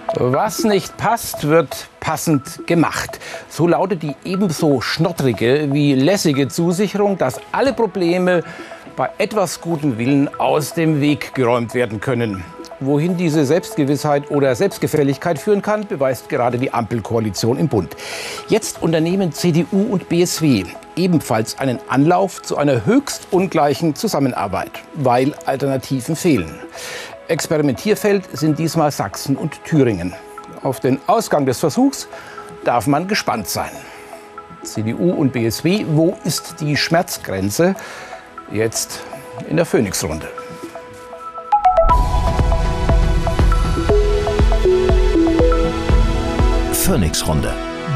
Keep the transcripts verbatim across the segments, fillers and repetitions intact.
Was nicht passt, wird passend gemacht. So lautet die ebenso schnottrige wie lässige Zusicherung, dass alle Probleme bei etwas gutem Willen aus dem Weg geräumt werden können. Wohin diese Selbstgewissheit oder Selbstgefälligkeit führen kann, beweist gerade die Ampelkoalition im Bund. Jetzt unternehmen C D U und B S W ebenfalls einen Anlauf zu einer höchst ungleichen Zusammenarbeit, weil Alternativen fehlen. Experimentierfeld sind diesmal Sachsen und Thüringen. Auf den Ausgang des Versuchs darf man gespannt sein. C D U und B S W, wo ist die Schmerzgrenze? Jetzt in der Phoenix-Runde. Phoenix-Runde.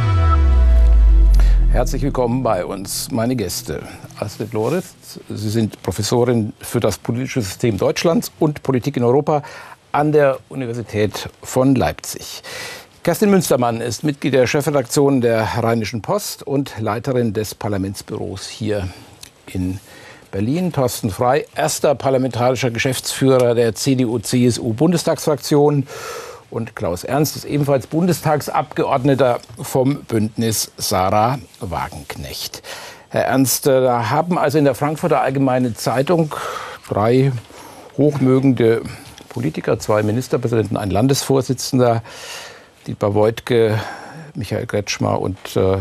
Herzlich willkommen bei uns, meine Gäste. Astrid Loritz, Sie sind Professorin für das politische System Deutschlands und Politik in Europa an der Universität von Leipzig. Kerstin Münstermann ist Mitglied der Chefredaktion der Rheinischen Post und Leiterin des Parlamentsbüros hier in Berlin. Thorsten Frey, erster parlamentarischer Geschäftsführer der C D U C S U-Bundestagsfraktion. Und Klaus Ernst ist ebenfalls Bundestagsabgeordneter vom Bündnis Sarah Wagenknecht. Herr Ernst, da haben also in der Frankfurter Allgemeinen Zeitung drei hochmögende Politiker, zwei Ministerpräsidenten, ein Landesvorsitzender, Dietmar Woidke, Michael Kretschmer und äh,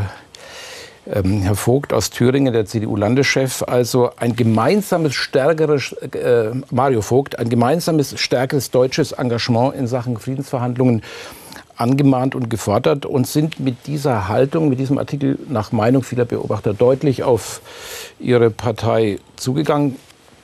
ähm, Herr Vogt aus Thüringen, der C D U-Landeschef, also ein gemeinsames, stärkeres, äh, Mario Vogt, ein gemeinsames, stärkeres deutsches Engagement in Sachen Friedensverhandlungen angemahnt und gefordert und sind mit dieser Haltung, mit diesem Artikel nach Meinung vieler Beobachter deutlich auf ihre Partei zugegangen.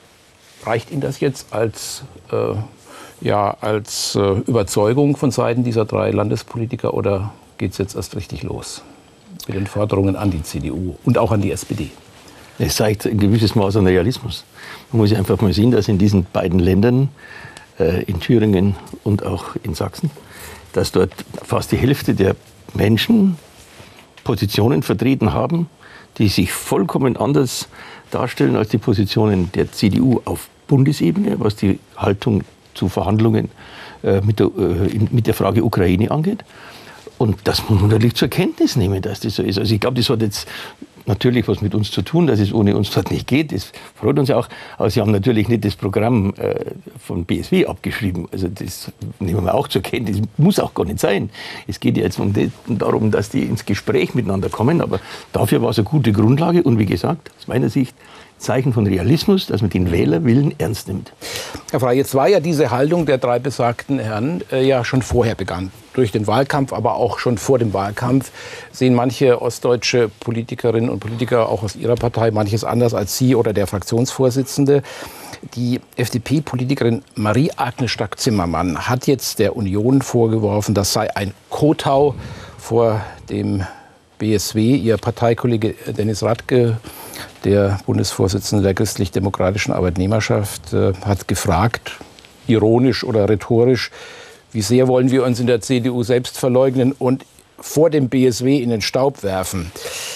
Reicht Ihnen das jetzt als, äh, ja, als äh, Überzeugung von Seiten dieser drei Landespolitiker oder geht es jetzt erst richtig los mit den Forderungen an die C D U und auch an die S P D? Es zeigt ein gewisses Maß an Realismus. Man muss einfach mal sehen, dass in diesen beiden Ländern, äh, in Thüringen und auch in Sachsen, dass dort fast die Hälfte der Menschen Positionen vertreten haben, die sich vollkommen anders darstellen als die Positionen der C D U auf Bundesebene, was die Haltung zu Verhandlungen äh, mit, der, äh, in, mit der Frage Ukraine angeht. Und das muss man natürlich zur Kenntnis nehmen, dass das so ist. Also ich glaube, das hat jetzt natürlich was mit uns zu tun, dass es ohne uns dort nicht geht. Das freut uns ja auch. Aber Sie haben natürlich nicht das Programm äh, von B S W abgeschrieben. Also das nehmen wir auch zur Kenntnis. Das muss auch gar nicht sein. Es geht ja jetzt um die, darum, dass die ins Gespräch miteinander kommen. Aber dafür war es eine gute Grundlage. Und wie gesagt, aus meiner Sicht, Zeichen von Realismus, dass man den Wählerwillen ernst nimmt. Herr Frey, jetzt war ja diese Haltung der drei besagten Herren äh, ja schon vorher begann. Durch den Wahlkampf, aber auch schon vor dem Wahlkampf sehen manche ostdeutsche Politikerinnen und Politiker auch aus ihrer Partei manches anders als Sie oder der Fraktionsvorsitzende. Die F D P-Politikerin Marie-Agnes Strack-Zimmermann hat jetzt der Union vorgeworfen, das sei ein Kotau vor dem B S W. Ihr Parteikollege Dennis Radke, der Bundesvorsitzende der christlich-demokratischen Arbeitnehmerschaft, äh, hat gefragt, ironisch oder rhetorisch, wie sehr wollen wir uns in der C D U selbst verleugnen und vor dem B S W in den Staub werfen.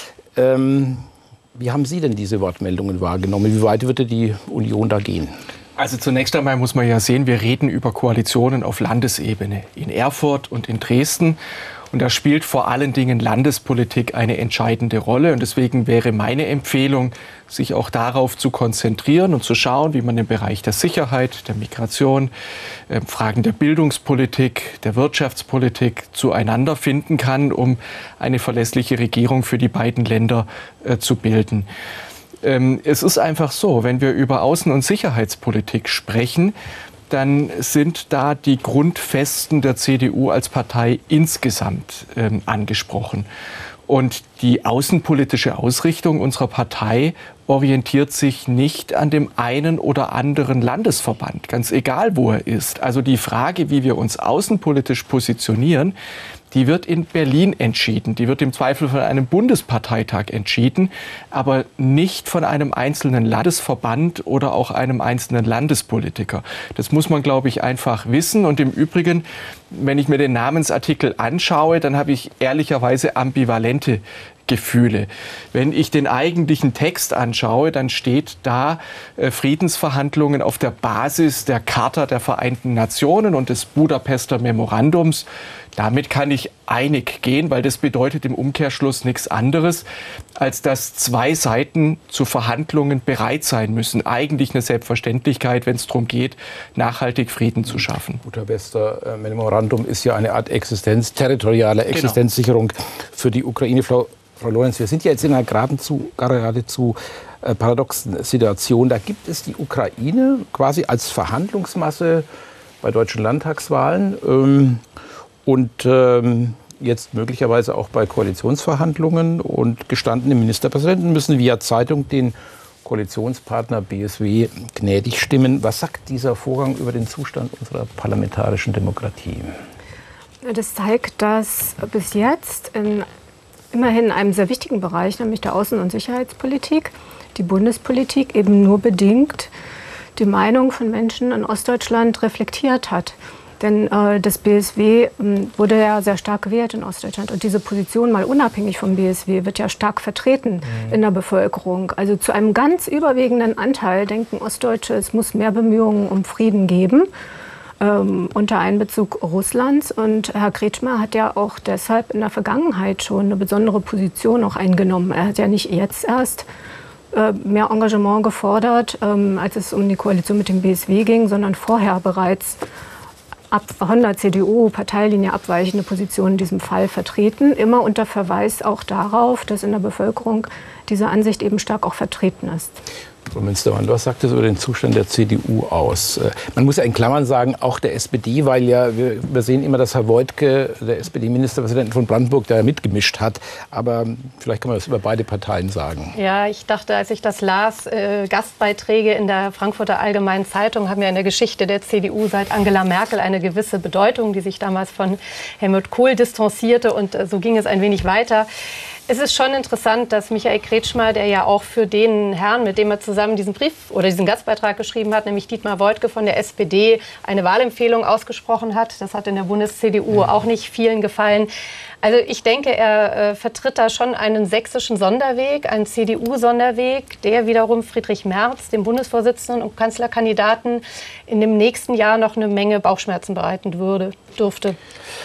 Ähm, wie haben Sie denn diese Wortmeldungen wahrgenommen? Wie weit würde die Union da gehen? Also zunächst einmal muss man ja sehen, wir reden über Koalitionen auf Landesebene in Erfurt und in Dresden. Und da spielt vor allen Dingen Landespolitik eine entscheidende Rolle. Und deswegen wäre meine Empfehlung, sich auch darauf zu konzentrieren und zu schauen, wie man im Bereich der Sicherheit, der Migration, äh, Fragen der Bildungspolitik, der Wirtschaftspolitik zueinander finden kann, um eine verlässliche Regierung für die beiden Länder äh, zu bilden. Ähm, es ist einfach so, wenn wir über Außen- und Sicherheitspolitik sprechen, dann sind da die Grundfesten der C D U als Partei insgesamt ähm, angesprochen. Und die außenpolitische Ausrichtung unserer Partei orientiert sich nicht an dem einen oder anderen Landesverband, ganz egal, wo er ist. Also die Frage, wie wir uns außenpolitisch positionieren, die wird in Berlin entschieden. Die wird im Zweifel von einem Bundesparteitag entschieden, aber nicht von einem einzelnen Landesverband oder auch einem einzelnen Landespolitiker. Das muss man, glaube ich, einfach wissen. Und im Übrigen, wenn ich mir den Namensartikel anschaue, dann habe ich ehrlicherweise ambivalente Gefühle. Wenn ich den eigentlichen Text anschaue, dann steht da äh, Friedensverhandlungen auf der Basis der Charta der Vereinten Nationen und des Budapester Memorandums. Damit kann ich einig gehen, weil das bedeutet im Umkehrschluss nichts anderes, als dass zwei Seiten zu Verhandlungen bereit sein müssen. Eigentlich eine Selbstverständlichkeit, wenn es darum geht, nachhaltig Frieden zu schaffen. Budapester Memorandum ist ja eine Art Existenz, territoriale Existenzsicherung genau. für die Ukraine. Frau, Frau Lorenz, wir sind ja jetzt in einer geradezu, geradezu äh, paradoxen Situation. Da gibt es die Ukraine quasi als Verhandlungsmasse bei deutschen Landtagswahlen. Ähm, Und ähm, jetzt möglicherweise auch bei Koalitionsverhandlungen. Und gestandene Ministerpräsidenten müssen via Zeitung den Koalitionspartner B S W gnädig stimmen. Was sagt dieser Vorgang über den Zustand unserer parlamentarischen Demokratie? Das zeigt, dass bis jetzt in immerhin in einem sehr wichtigen Bereich, nämlich der Außen- und Sicherheitspolitik, die Bundespolitik eben nur bedingt die Meinung von Menschen in Ostdeutschland reflektiert hat. Denn äh, das B S W ähm, wurde ja sehr stark gewählt in Ostdeutschland. Und diese Position, mal unabhängig vom B S W, wird ja stark vertreten mhm. in der Bevölkerung. Also zu einem ganz überwiegenden Anteil denken Ostdeutsche, es muss mehr Bemühungen um Frieden geben, ähm, unter Einbezug Russlands. Und Herr Kretschmer hat ja auch deshalb in der Vergangenheit schon eine besondere Position auch eingenommen. Er hat ja nicht jetzt erst äh, mehr Engagement gefordert, ähm, als es um die Koalition mit dem B S W ging, sondern vorher bereits ab von der C D U-Parteilinie abweichende Positionen in diesem Fall vertreten, immer unter Verweis auch darauf, dass in der Bevölkerung diese Ansicht eben stark auch vertreten ist. Frau Münstermann, was sagt das über den Zustand der C D U aus? Man muss ja in Klammern sagen, auch der S P D, weil ja wir, wir sehen immer, dass Herr Woidke, der S P D-Ministerpräsident von Brandenburg, da mitgemischt hat. Aber vielleicht kann man das über beide Parteien sagen. Ja, ich dachte, als ich das las, äh, Gastbeiträge in der Frankfurter Allgemeinen Zeitung haben ja in der Geschichte der C D U seit Angela Merkel eine gewisse Bedeutung, die sich damals von Helmut Kohl distanzierte. Und äh, so ging es ein wenig weiter. Es ist schon interessant, dass Michael Kretschmer, der ja auch für den Herrn, mit dem er zusammen diesen Brief oder diesen Gastbeitrag geschrieben hat, nämlich Dietmar Woidke von der S P D, eine Wahlempfehlung ausgesprochen hat. Das hat in der Bundes-C D U auch nicht vielen gefallen. Also ich denke, er äh, vertritt da schon einen sächsischen Sonderweg, einen C D U-Sonderweg, der wiederum Friedrich Merz, dem Bundesvorsitzenden und Kanzlerkandidaten, in dem nächsten Jahr noch eine Menge Bauchschmerzen bereiten würde, dürfte.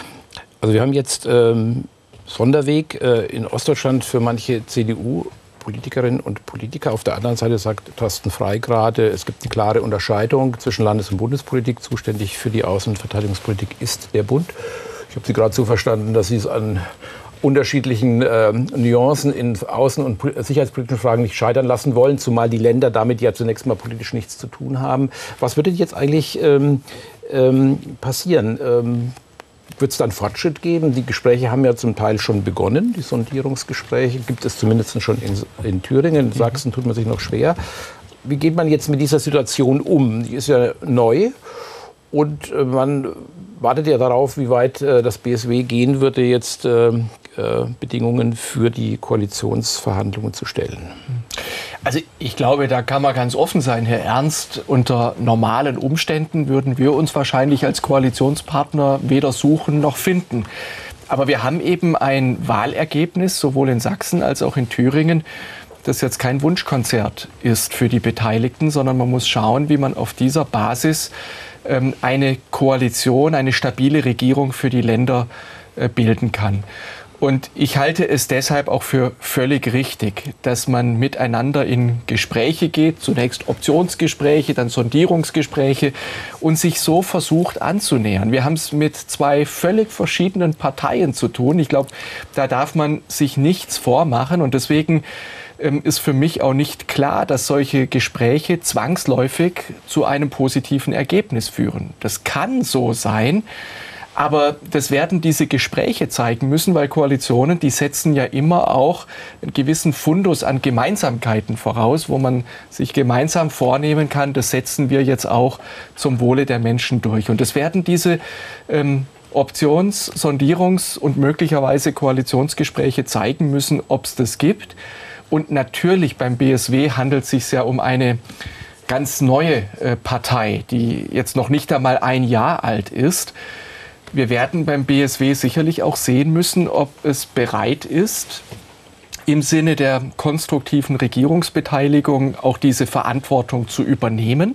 Also wir haben jetzt ähm Sonderweg äh, in Ostdeutschland für manche C D U-Politikerinnen und Politiker. Auf der anderen Seite sagt Thorsten Frey gerade, es gibt eine klare Unterscheidung zwischen Landes- und Bundespolitik. Zuständig für die Außen- und Verteidigungspolitik ist der Bund. Ich habe Sie gerade so verstanden, dass Sie es an unterschiedlichen äh, Nuancen in außen- und sicherheitspolitischen Fragen nicht scheitern lassen wollen, zumal die Länder damit ja zunächst mal politisch nichts zu tun haben. Was würde jetzt eigentlich ähm, ähm, passieren? Ähm, Wird es dann Fortschritt geben? Die Gespräche haben ja zum Teil schon begonnen, die Sondierungsgespräche. Gibt es zumindest schon in, in Thüringen. In Sachsen tut man sich noch schwer. Wie geht man jetzt mit dieser Situation um? Die ist ja neu und äh, man wartet ja darauf, wie weit äh, das B S W gehen würde, jetzt äh, äh, Bedingungen für die Koalitionsverhandlungen zu stellen. Also ich glaube, da kann man ganz offen sein, Herr Ernst. Unter normalen Umständen würden wir uns wahrscheinlich als Koalitionspartner weder suchen noch finden. Aber wir haben eben ein Wahlergebnis, sowohl in Sachsen als auch in Thüringen, das jetzt kein Wunschkonzert ist für die Beteiligten, sondern man muss schauen, wie man auf dieser Basis ähm, eine Koalition, eine stabile Regierung für die Länder äh, bilden kann. Und ich halte es deshalb auch für völlig richtig, dass man miteinander in Gespräche geht, zunächst Optionsgespräche, dann Sondierungsgespräche und sich so versucht anzunähern. Wir haben es mit zwei völlig verschiedenen Parteien zu tun. Ich glaube, da darf man sich nichts vormachen und deswegen ähm, ist für mich auch nicht klar, dass solche Gespräche zwangsläufig zu einem positiven Ergebnis führen. Das kann so sein. Aber das werden diese Gespräche zeigen müssen, weil Koalitionen, die setzen ja immer auch einen gewissen Fundus an Gemeinsamkeiten voraus, wo man sich gemeinsam vornehmen kann, das setzen wir jetzt auch zum Wohle der Menschen durch. Und das werden diese ähm, Options-, Sondierungs- und möglicherweise Koalitionsgespräche zeigen müssen, ob es das gibt. Und natürlich beim B S W handelt es sich ja um eine ganz neue äh, Partei, die jetzt noch nicht einmal ein Jahr alt ist. Wir werden beim B S W sicherlich auch sehen müssen, ob es bereit ist, im Sinne der konstruktiven Regierungsbeteiligung auch diese Verantwortung zu übernehmen.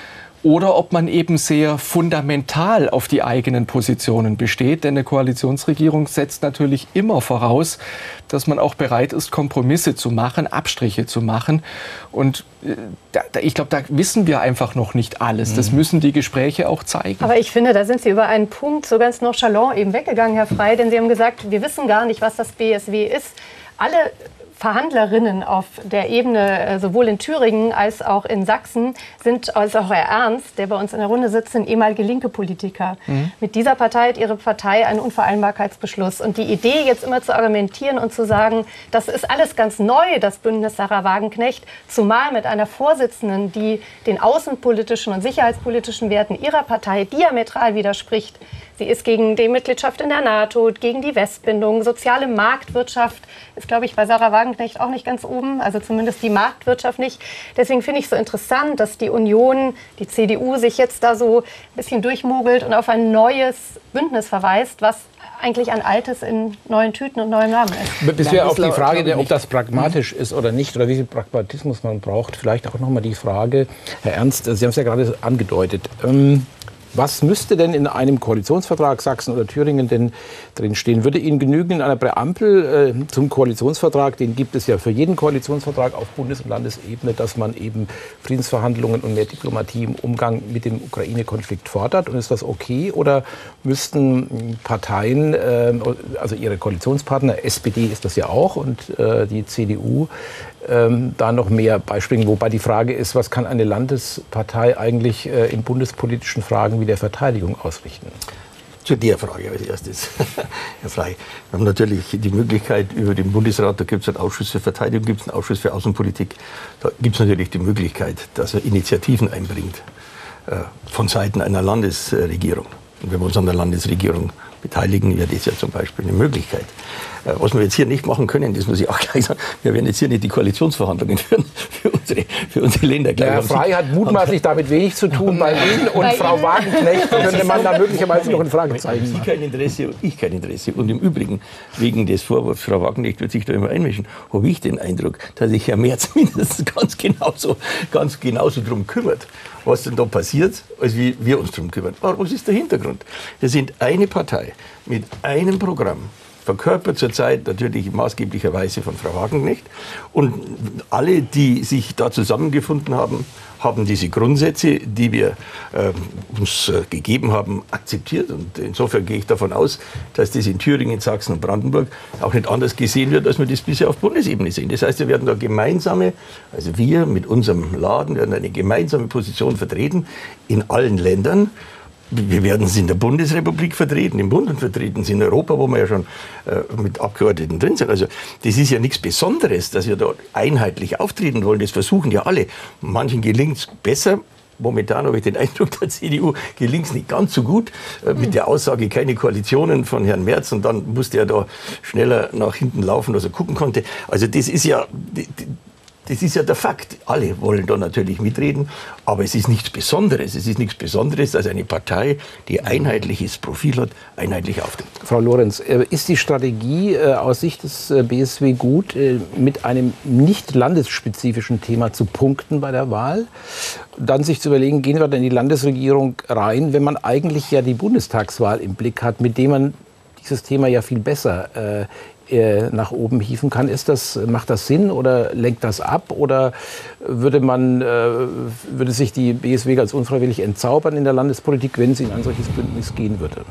Oder ob man eben sehr fundamental auf die eigenen Positionen besteht. Denn eine Koalitionsregierung setzt natürlich immer voraus, dass man auch bereit ist, Kompromisse zu machen, Abstriche zu machen. Und äh, da, ich glaube, da wissen wir einfach noch nicht alles. Das müssen die Gespräche auch zeigen. Aber ich finde, da sind Sie über einen Punkt so ganz nonchalant eben weggegangen, Herr Frey. Denn Sie haben gesagt, wir wissen gar nicht, was das B S W ist. Alle Verhandlerinnen auf der Ebene, sowohl in Thüringen als auch in Sachsen, sind, also auch Herr Ernst, der bei uns in der Runde sitzt, sind ehemalige linke Politiker. Mhm. Mit dieser Partei hat Ihre Partei einen Unvereinbarkeitsbeschluss. Und die Idee, jetzt immer zu argumentieren und zu sagen, das ist alles ganz neu, das Bündnis Sahra Wagenknecht, zumal mit einer Vorsitzenden, die den außenpolitischen und sicherheitspolitischen Werten ihrer Partei diametral widerspricht. Sie ist gegen die Mitgliedschaft in der NATO, gegen die Westbindung, soziale Marktwirtschaft ist, glaube ich, bei Sahra Wagenknecht auch nicht ganz oben, also zumindest die Marktwirtschaft nicht. Deswegen finde ich es so interessant, dass die Union, die C D U, sich jetzt da so ein bisschen durchmogelt und auf ein neues Bündnis verweist, was eigentlich ein altes in neuen Tüten und neuen Namen ist. Bis wir auf die Frage, ob das pragmatisch ist oder nicht, oder wie viel Pragmatismus man braucht, vielleicht auch noch mal die Frage, Herr Ernst, Sie haben es ja gerade angedeutet, ähm, was müsste denn in einem Koalitionsvertrag Sachsen oder Thüringen denn drin stehen? Würde Ihnen genügen in einer Präambel äh, zum Koalitionsvertrag, den gibt es ja für jeden Koalitionsvertrag auf Bundes- und Landesebene, dass man eben Friedensverhandlungen und mehr Diplomatie im Umgang mit dem Ukraine-Konflikt fordert? Und ist das okay? Oder müssten Parteien, äh, also Ihre Koalitionspartner, S P D ist das ja auch und äh, die C D U, Ähm, da noch mehr beispringen. Wobei die Frage ist, was kann eine Landespartei eigentlich äh, in bundespolitischen Fragen wie der Verteidigung ausrichten? Zu der Frage als erstes, Herr Frey. Wir haben natürlich die Möglichkeit über den Bundesrat, da gibt es einen Ausschuss für Verteidigung, gibt es einen Ausschuss für Außenpolitik, da gibt es natürlich die Möglichkeit, dass er Initiativen einbringt äh, von Seiten einer Landesregierung. Und wenn wir uns an der Landesregierung beteiligen, wäre das ja zum Beispiel eine Möglichkeit. Was wir jetzt hier nicht machen können, das muss ich auch gleich sagen, wir werden jetzt hier nicht die Koalitionsverhandlungen führen für unsere, für unsere Länder. Ja, Herr Frey hat mutmaßlich damit wenig zu tun. Bei Ihnen und bei Frau Wagenknecht könnte man da möglicherweise noch ein Fragezeichen machen. Sie kein Interesse und ich kein Interesse. Und im Übrigen, wegen des Vorwurfs, Frau Wagenknecht wird sich da immer einmischen, habe ich den Eindruck, dass sich Herr Merz mindestens ganz genauso, ganz genauso darum kümmert, was denn da passiert, als wie wir uns darum kümmern. Aber was ist der Hintergrund? Wir sind eine Partei mit einem Programm, verkörpert zurzeit natürlich maßgeblicherweise von Frau Wagenknecht. Und alle, die sich da zusammengefunden haben, haben diese Grundsätze, die wir äh, uns äh, gegeben haben, akzeptiert. Und insofern gehe ich davon aus, dass das in Thüringen, Sachsen und Brandenburg auch nicht anders gesehen wird, als wir das bisher auf Bundesebene sehen. Das heißt, wir werden da gemeinsame, also wir mit unserem Laden werden eine gemeinsame Position vertreten in allen Ländern. Wir werden sie in der Bundesrepublik vertreten, im Bund und vertreten sie in Europa, wo wir ja schon äh, mit Abgeordneten drin sind. Also das ist ja nichts Besonderes, dass wir da einheitlich auftreten wollen. Das versuchen ja alle. Manchen gelingt es besser. Momentan habe ich den Eindruck, der C D U gelingt es nicht ganz so gut. Äh, mit der Aussage, keine Koalitionen von Herrn Merz. Und dann musste er da schneller nach hinten laufen, als er gucken konnte. Also das ist ja... Die, die, Das ist ja der Fakt. Alle wollen da natürlich mitreden, aber es ist nichts Besonderes. Es ist nichts Besonderes, dass eine Partei, die einheitliches Profil hat, einheitlich auftritt. Frau Lorenz, ist die Strategie aus Sicht des B S W gut, mit einem nicht landesspezifischen Thema zu punkten bei der Wahl? Dann sich zu überlegen, gehen wir dann in die Landesregierung rein, wenn man eigentlich ja die Bundestagswahl im Blick hat, mit dem man dieses Thema ja viel besser äh, nach oben hieven kann. Ist das, macht das Sinn oder lenkt das ab? Oder würde man, äh, würde sich die B S W ganz unfreiwillig entzaubern in der Landespolitik, wenn sie in ein solches Bündnis gehen würde?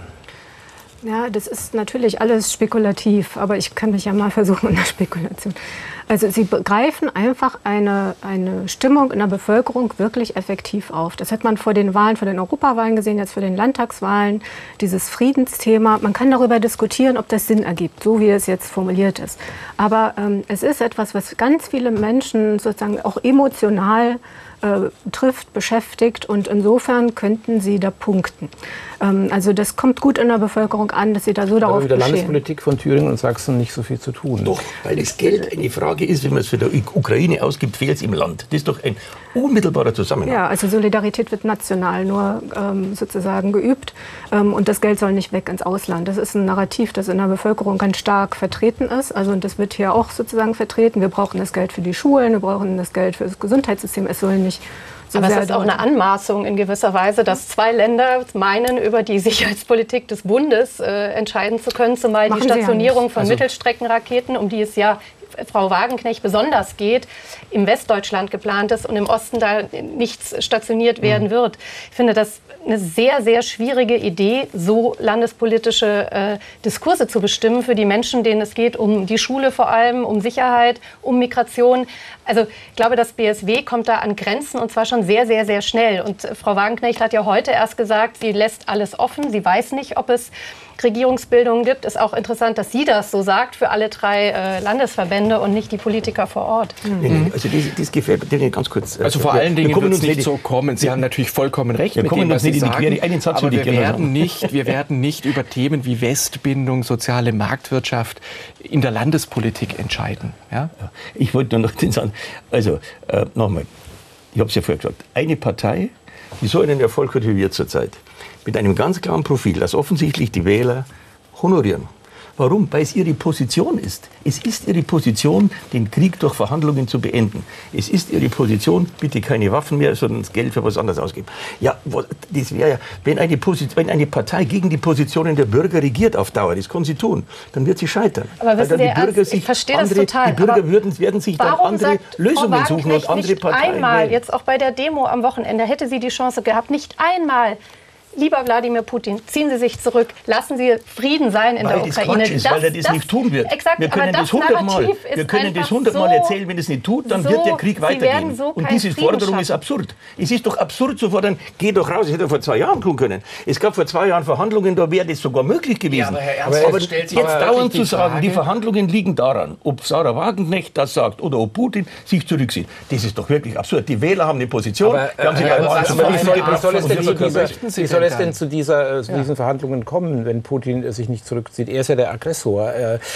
Ja, das ist natürlich alles spekulativ, aber ich kann mich ja mal versuchen in der Spekulation. Also Sie greifen einfach eine, eine Stimmung in der Bevölkerung wirklich effektiv auf. Das hat man vor den Wahlen, vor den Europawahlen gesehen, jetzt vor den Landtagswahlen, dieses Friedensthema. Man kann darüber diskutieren, ob das Sinn ergibt, so wie es jetzt formuliert ist. Aber ähm, es ist etwas, was ganz viele Menschen sozusagen auch emotional Äh, trifft, beschäftigt, und insofern könnten Sie da punkten. Ähm, also das kommt gut in der Bevölkerung an, dass Sie da so darauf bestehen. Aber mit der Landespolitik von Thüringen und Sachsen nicht so viel zu tun. Doch, weil das Geld eine Frage ist, wenn man es für die Ukraine ausgibt, fehlt es im Land. Das ist doch ein unmittelbarer Zusammenhang. Ja, also Solidarität wird national nur ähm, sozusagen geübt ähm, und das Geld soll nicht weg ins Ausland. Das ist ein Narrativ, das in der Bevölkerung ganz stark vertreten ist. Also und das wird hier auch sozusagen vertreten. Wir brauchen das Geld für die Schulen, wir brauchen das Geld für das Gesundheitssystem. Es soll nicht so Aber sehr es ist auch eine Anmaßung in gewisser Weise, dass zwei Länder meinen, über die Sicherheitspolitik des Bundes äh, entscheiden zu können, zumal Machen die sie ja Stationierung nicht. von Also Mittelstreckenraketen, um die es ja Frau Wagenknecht besonders geht, im Westdeutschland geplant ist und im Osten da nichts stationiert werden wird. Ich finde das eine sehr, sehr schwierige Idee, so landespolitische äh, Diskurse zu bestimmen für die Menschen, denen es geht, um die Schule vor allem, um Sicherheit, um Migration. Also ich glaube, das B S W kommt da an Grenzen und zwar schon sehr, sehr, sehr schnell. Und äh, Frau Wagenknecht hat ja heute erst gesagt, sie lässt alles offen. Sie weiß nicht, ob es Regierungsbildung gibt. Ist auch interessant, dass sie das so sagt für alle drei äh, Landesverbände und nicht die Politiker vor Ort. Mhm. Nee, nee, also das, das gefällt mir ganz kurz. Also vor wir, allen Dingen wird es nicht die, so kommen. Sie haben natürlich vollkommen recht wir mit kommen dem, was nicht Sie in die sagen. Quere. Einen Satz aber wir würde ich gerne werden, sagen. nicht, wir werden nicht über Themen wie Westbindung, soziale Marktwirtschaft in der Landespolitik entscheiden. Ja? Ja, ich wollte nur noch den sagen. Also äh, nochmal, ich habe es ja vorher gesagt, eine Partei, die so einen Erfolg hat wie wir zurzeit, mit einem ganz klaren Profil, das offensichtlich die Wähler honorieren. Warum? Weil es ihre Position ist. Es ist ihre Position, den Krieg durch Verhandlungen zu beenden. Es ist ihre Position, bitte keine Waffen mehr, sondern das Geld für was anderes ausgeben. Ja, das wäre ja, wenn eine, Position, wenn eine Partei gegen die Positionen der Bürger regiert auf Dauer, das kann sie tun, dann wird sie scheitern. Aber wissen Sie, Ernst, ich verstehe das total. Die Bürger würden, werden sich dann andere Lösungen suchen und andere Parteien einmal, wählen. jetzt auch bei der Demo am Wochenende, hätte sie die Chance gehabt, nicht einmal. Lieber Wladimir Putin, ziehen Sie sich zurück, lassen Sie Frieden sein in weil der das Ukraine. Quatsch ist, das, weil er das, das nicht tun wird. Exakt, wir können das hundertmal wir können das hundertmal so, erzählen, wenn es nicht tut, dann so, wird der Krieg weitergehen. So und diese Forderung schaffen. Ist absurd. Es ist doch absurd zu fordern, geh doch raus, das hätte er vor zwei Jahren tun können. Es gab vor zwei Jahren Verhandlungen, da wäre das sogar möglich gewesen. Ja, aber Herr Ernst, aber jetzt, jetzt dauernd zu sagen, Frage, die Verhandlungen liegen daran, ob Sarah Wagenknecht das sagt oder ob Putin sich zurückzieht. Das ist doch wirklich absurd. Die Wähler haben eine Position. Aber, äh, haben ja, aber wie soll es denn zu dieser zu diesen ja. Verhandlungen kommen, wenn Putin sich nicht zurückzieht? Er ist ja der Aggressor.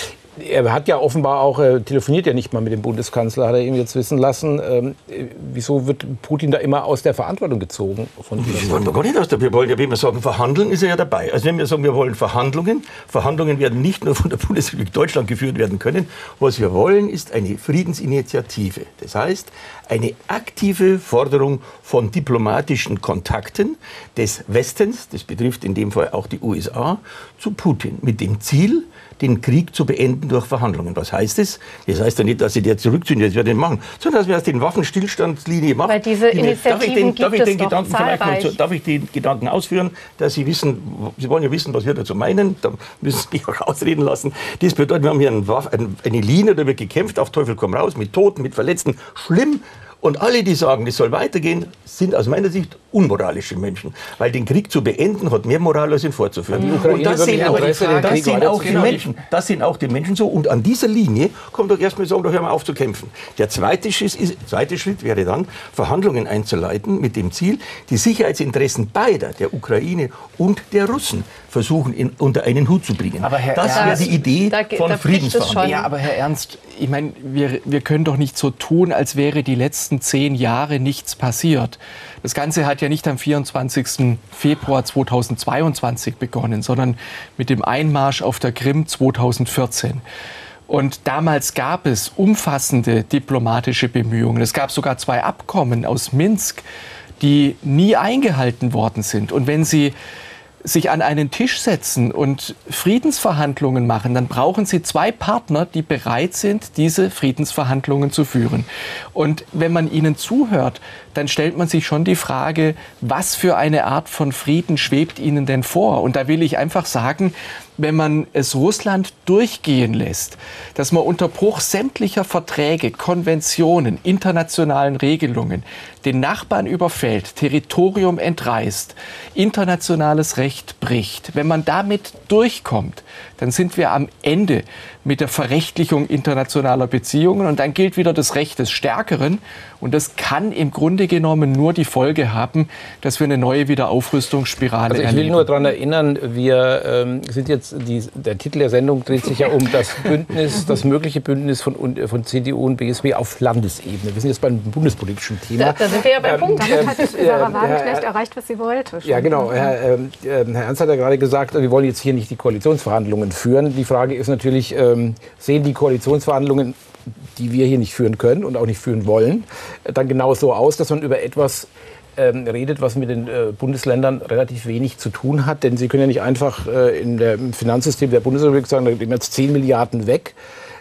Er hat ja offenbar auch, er telefoniert ja nicht mal mit dem Bundeskanzler, hat er ihm jetzt wissen lassen. Ähm, wieso wird Putin da immer aus der Verantwortung gezogen? Von das wollen wir gar nicht aus der, wir wollen ja, wenn wir sagen, verhandeln, ist er ja dabei. Also wenn wir sagen, wir wollen Verhandlungen, Verhandlungen werden nicht nur von der Bundesrepublik Deutschland geführt werden können. Was wir wollen, ist eine Friedensinitiative. Das heißt, eine aktive Forderung von diplomatischen Kontakten des Westens, das betrifft in dem Fall auch die U S A, zu Putin, mit dem Ziel, den Krieg zu beenden durch Verhandlungen. Was heißt das? Das heißt ja nicht, dass sie der zurückziehen, das wir den machen, sondern dass wir aus den Waffenstillstandslinie machen. Weil diese Initiativen darf ich den, darf ich den Gedanken zahlreich. Zu, darf ich den Gedanken ausführen, dass Sie wissen, Sie wollen ja wissen, was wir dazu meinen, da müssen Sie mich auch ausreden lassen. Das bedeutet, wir haben hier eine, eine Linie, da wird gekämpft, auf Teufel komm raus, mit Toten, mit Verletzten, schlimm. Und alle, die sagen, das soll weitergehen, sind aus meiner Sicht unmoralische Menschen. Weil den Krieg zu beenden hat mehr Moral als ihn fortzuführen. Mhm. Und das sind auch, das sind auch die Menschen. Das sind auch die Menschen so. Und an dieser Linie kommt doch erstmal sagen, da hören wir auf zu kämpfen. Der zweite Schritt, ist, zweite Schritt wäre dann, Verhandlungen einzuleiten mit dem Ziel, die Sicherheitsinteressen beider, der Ukraine und der Russen, versuchen in, unter einen Hut zu bringen. Aber Herr das wäre die Idee da, von da Friedensverhandlungen. Ja, aber Herr Ernst, ich meine, wir, wir können doch nicht so tun, als wäre die letzten zehn Jahre nichts passiert. Das Ganze hat ja nicht am vierundzwanzigsten Februar zweitausendzweiundzwanzig begonnen, sondern mit dem Einmarsch auf der Krim zweitausendvierzehn. Und damals gab es umfassende diplomatische Bemühungen. Es gab sogar zwei Abkommen aus Minsk, die nie eingehalten worden sind. Und wenn Sie sich an einen Tisch setzen und Friedensverhandlungen machen, dann brauchen Sie zwei Partner, die bereit sind, diese Friedensverhandlungen zu führen. Und wenn man ihnen zuhört, dann stellt man sich schon die Frage, was für eine Art von Frieden schwebt ihnen denn vor? Und da will ich einfach sagen, wenn man es Russland durchgehen lässt, dass man unter Bruch sämtlicher Verträge, Konventionen, internationalen Regelungen den Nachbarn überfällt, Territorium entreißt, internationales Recht bricht, wenn man damit durchkommt, dann sind wir am Ende mit der Verrechtlichung internationaler Beziehungen und dann gilt wieder das Recht des Stärkeren und das kann im Grunde genommen nur die Folge haben, dass wir eine neue Wiederaufrüstungsspirale erleben. Also ich will erleben. nur daran erinnern, wir ähm, sind jetzt jetzt, die, der Titel der Sendung dreht sich ja um das Bündnis, das mögliche Bündnis von, von C D U und B S W auf Landesebene. Wir sind jetzt beim bundespolitischen Thema. Da, da sind wir ja beim ähm, Punkt. Damit hat äh, Sarah äh, Wagenknecht äh, erreicht, was sie wollte. Schon. Ja, genau. Herr, äh, Herr Ernst hat ja gerade gesagt, wir wollen jetzt hier nicht die Koalitionsverhandlungen führen. Die Frage ist natürlich, ähm, sehen die Koalitionsverhandlungen, die wir hier nicht führen können und auch nicht führen wollen, dann genau so aus, dass man über etwas ähm, redet, was mit den äh, Bundesländern relativ wenig zu tun hat. Denn sie können ja nicht einfach äh, in der, im Finanzsystem der Bundesrepublik sagen, da gehen jetzt zehn Milliarden weg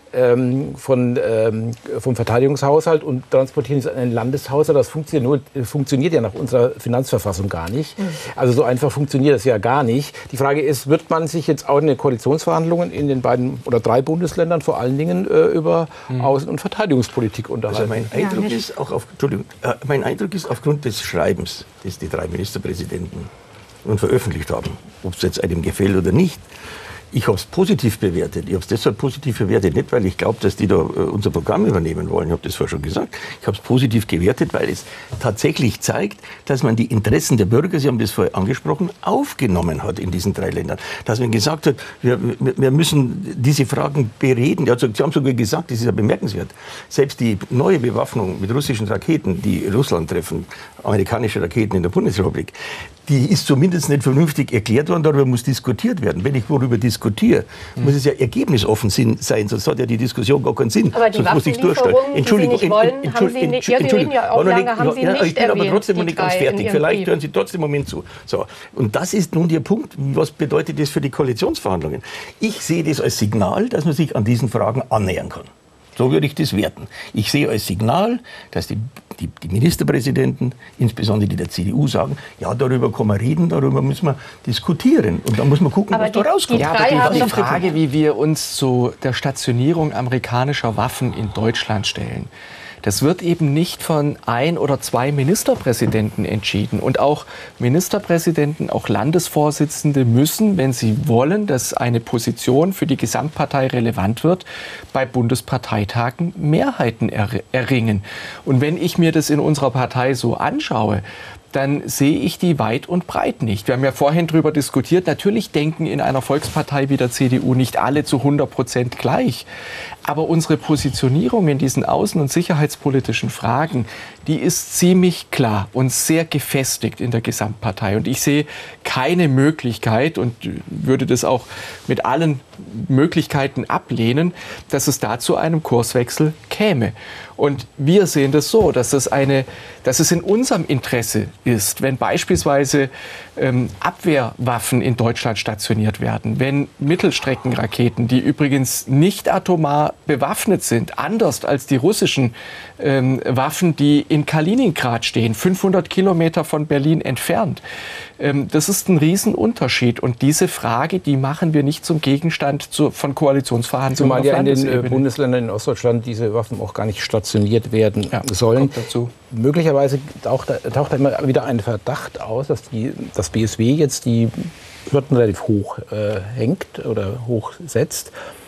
ähm, von, ähm, vom Verteidigungshaushalt und transportieren es in einen Landeshaushalt. Das funktioniert, nur, funktioniert ja nach unserer Finanzverfassung gar nicht. Mhm. Also so einfach funktioniert das ja gar nicht. Die Frage ist, wird man sich jetzt auch in den Koalitionsverhandlungen in den beiden oder drei Bundesländern vor allen Dingen äh, über mhm. Außen- und Verteidigungspolitik unterhalten? Also mein Eindruck ja, ist, auch auf, Entschuldigung, äh, mein Eindruck ist aufgrund des Schreibens, das die drei Ministerpräsidenten nun veröffentlicht haben, ob es jetzt einem gefällt oder nicht, ich habe es positiv bewertet. Ich habe es deshalb positiv bewertet, nicht weil ich glaube, dass die da äh, unser Programm übernehmen wollen. Ich habe das vorher schon gesagt. Ich habe es positiv gewertet, weil es tatsächlich zeigt, dass man die Interessen der Bürger, Sie haben das vorher angesprochen, aufgenommen hat in diesen drei Ländern. Dass man gesagt hat, wir, wir müssen diese Fragen bereden. Ja, Sie haben sogar gesagt, das ist ja bemerkenswert, selbst die neue Bewaffnung mit russischen Raketen, die Russland treffen, amerikanische Raketen in der Bundesrepublik, die ist zumindest nicht vernünftig erklärt worden, darüber muss diskutiert werden. Wenn ich worüber diskutiere, mhm. muss es ja ergebnisoffen sein, sonst hat ja die Diskussion gar keinen Sinn. Aber die sonst muss ich durchstellen. Entschuldigung, die Sie nicht wollen, haben Sie nicht, ja, Sie reden ja auch lange, haben Sie nicht erwähnt. Ich bin aber trotzdem noch nicht ganz fertig. Vielleicht hören Sie trotzdem einen Moment zu. So. Und das ist nun Ihr Punkt. Was bedeutet das für die Koalitionsverhandlungen? Ich sehe das als Signal, dass man sich an diesen Fragen annähern kann. So würde ich das werten. Ich sehe als Signal, dass die, die, die Ministerpräsidenten, insbesondere die der C D U, sagen, ja, darüber kann man reden, darüber müssen wir diskutieren. Und dann muss man gucken, aber was die, da rauskommt. Ja, aber die, die Frage, wie wir uns zu der Stationierung amerikanischer Waffen in Deutschland stellen, das wird eben nicht von ein oder zwei Ministerpräsidenten entschieden. Und auch Ministerpräsidenten, auch Landesvorsitzende müssen, wenn sie wollen, dass eine Position für die Gesamtpartei relevant wird, bei Bundesparteitagen Mehrheiten erringen. Und wenn ich mir das in unserer Partei so anschaue, dann sehe ich die weit und breit nicht. Wir haben ja vorhin darüber diskutiert, natürlich denken in einer Volkspartei wie der C D U nicht alle zu hundert Prozent gleich. Aber unsere Positionierung in diesen außen- und sicherheitspolitischen Fragen, die ist ziemlich klar und sehr gefestigt in der Gesamtpartei. Und ich sehe keine Möglichkeit und würde das auch mit allen Möglichkeiten ablehnen, dass es da zu einem Kurswechsel käme. Und wir sehen das so, dass es, eine, dass es in unserem Interesse ist, wenn beispielsweise ähm, Abwehrwaffen in Deutschland stationiert werden, wenn Mittelstreckenraketen, die übrigens nicht atomar bewaffnet sind, anders als die russischen ähm, Waffen, die in Kaliningrad stehen, fünfhundert Kilometer von Berlin entfernt. Ähm, das ist ein Riesenunterschied. Und diese Frage, die machen wir nicht zum Gegenstand zu, von Koalitionsverhandlungen auf Landesebene. Zumal ja in den äh, Bundesländern in Ostdeutschland diese Waffen auch gar nicht stationiert werden ja, sollen. Dazu. Möglicherweise taucht da, taucht da immer wieder ein Verdacht aus, dass die, das B S W jetzt die Hürden relativ hoch äh, hängt oder hoch setzt.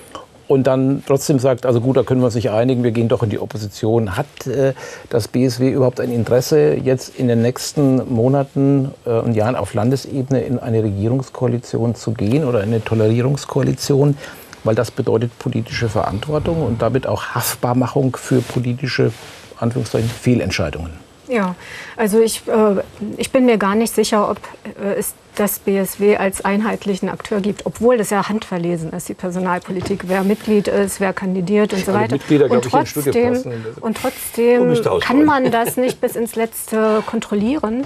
Und dann trotzdem sagt, also gut, da können wir uns nicht einigen, wir gehen doch in die Opposition. Hat äh, das B S W überhaupt ein Interesse, jetzt in den nächsten Monaten äh, und Jahren auf Landesebene in eine Regierungskoalition zu gehen oder eine Tolerierungskoalition? Weil das bedeutet politische Verantwortung und damit auch Haftbarmachung für politische, Anführungszeichen, Fehlentscheidungen. Ja, also ich, äh, ich bin mir gar nicht sicher, ob äh, es das B S W als einheitlichen Akteur gibt, obwohl das ja handverlesen ist, die Personalpolitik, wer Mitglied ist, wer kandidiert und so also weiter. Mitglieder, und trotzdem, und trotzdem kann man das nicht bis ins Letzte kontrollieren.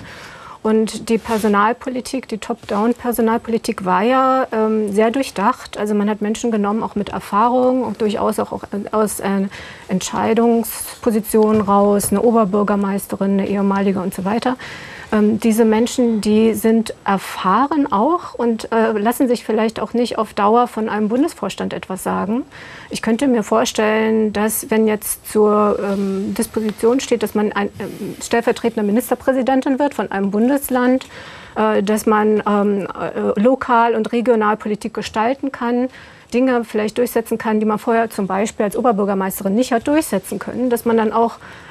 Und die Personalpolitik, die Top-Down-Personalpolitik war ja ähm, sehr durchdacht. Also man hat Menschen genommen, auch mit Erfahrung und durchaus auch, auch aus äh, Entscheidungspositionen raus, eine Oberbürgermeisterin, eine ehemalige und so weiter. Ähm, diese Menschen, die sind erfahren auch und äh, lassen sich vielleicht auch nicht auf Dauer von einem Bundesvorstand etwas sagen. Ich könnte mir vorstellen, dass wenn jetzt zur ähm, Disposition steht, dass man ein, äh, stellvertretende Ministerpräsidentin wird von einem Bundesland, äh, dass man ähm, äh, Lokal- und Regionalpolitik gestalten kann, Dinge vielleicht durchsetzen kann, die man vorher zum Beispiel als Oberbürgermeisterin nicht hat durchsetzen können, dass man dann auch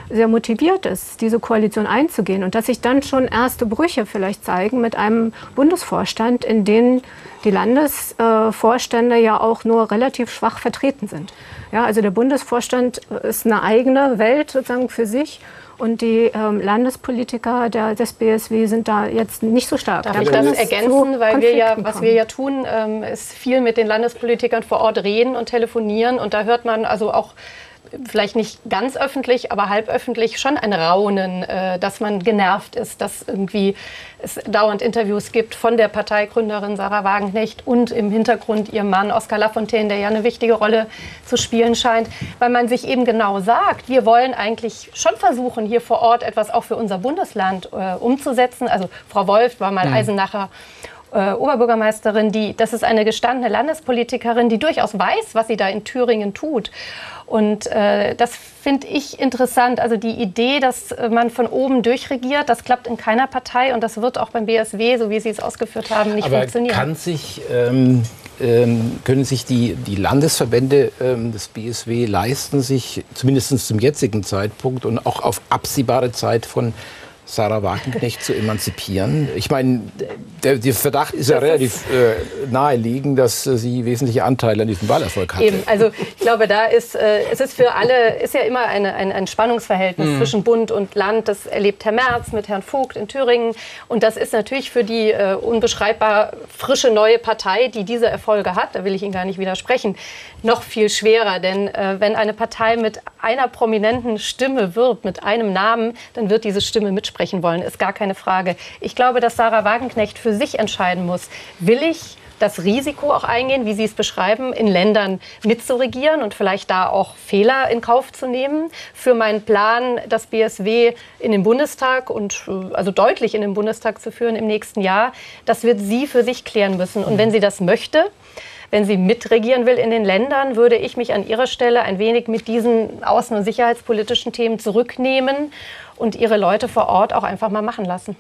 sehr motiviert ist, diese Koalition einzugehen und dass sich dann schon erste Brüche vielleicht zeigen mit einem Bundesvorstand, in denen die Landesvorstände ja auch nur relativ schwach vertreten sind. Ja, also der Bundesvorstand ist eine eigene Welt sozusagen für sich. Und die ähm, Landespolitiker der, des B S W sind da jetzt nicht so stark. Darf ich das ergänzen, weil wir ja, was wir ja tun, ähm, ist viel mit den Landespolitikern vor Ort reden und telefonieren. Und da hört man also auch, vielleicht nicht ganz öffentlich, aber halb öffentlich schon ein Raunen, äh, dass man genervt ist, dass irgendwie es dauernd Interviews gibt von der Parteigründerin Sarah Wagenknecht und im Hintergrund ihr Mann Oskar Lafontaine, der ja eine wichtige Rolle zu spielen scheint, weil man sich eben genau sagt, wir wollen eigentlich schon versuchen, hier vor Ort etwas auch für unser Bundesland äh, umzusetzen. Also Frau Wolf war mal mhm. Eisenacher Äh, Oberbürgermeisterin, die, das ist eine gestandene Landespolitikerin, die durchaus weiß, was sie da in Thüringen tut. Und äh, das finde ich interessant. Also die Idee, dass man von oben durchregiert, das klappt in keiner Partei und das wird auch beim B S W, so wie Sie es ausgeführt haben, nicht Aber funktionieren. Kann sich, ähm, ähm, können sich die, die Landesverbände ähm, des B S W leisten, sich zumindest zum jetzigen Zeitpunkt und auch auf absehbare Zeit von Sarah Wagenknecht zu emanzipieren? Ich meine, der, der Verdacht ist ja das relativ ist äh, naheliegend, dass äh, sie wesentliche Anteile an diesem Wahlerfolg hatte. Eben, also ich glaube, da ist äh, es ist für alle ist ja immer eine, ein, ein Spannungsverhältnis mhm. zwischen Bund und Land. Das erlebt Herr Merz mit Herrn Vogt in Thüringen und das ist natürlich für die äh, unbeschreibbar frische neue Partei, die diese Erfolge hat, da will ich Ihnen gar nicht widersprechen, noch viel schwerer, denn äh, wenn eine Partei mit einer prominenten Stimme wirbt, mit einem Namen, dann wird diese Stimme mitsprechen wollen, ist gar keine Frage. Ich glaube, dass Sarah Wagenknecht für sich entscheiden muss, will ich das Risiko auch eingehen, wie Sie es beschreiben, in Ländern mitzuregieren und vielleicht da auch Fehler in Kauf zu nehmen, für meinen Plan, das B S W in den Bundestag und also deutlich in den Bundestag zu führen im nächsten Jahr. Das wird sie für sich klären müssen. Und wenn sie das möchte, wenn sie mitregieren will in den Ländern, würde ich mich an ihrer Stelle ein wenig mit diesen außen- und sicherheitspolitischen Themen zurücknehmen und ihre Leute vor Ort auch einfach mal machen lassen.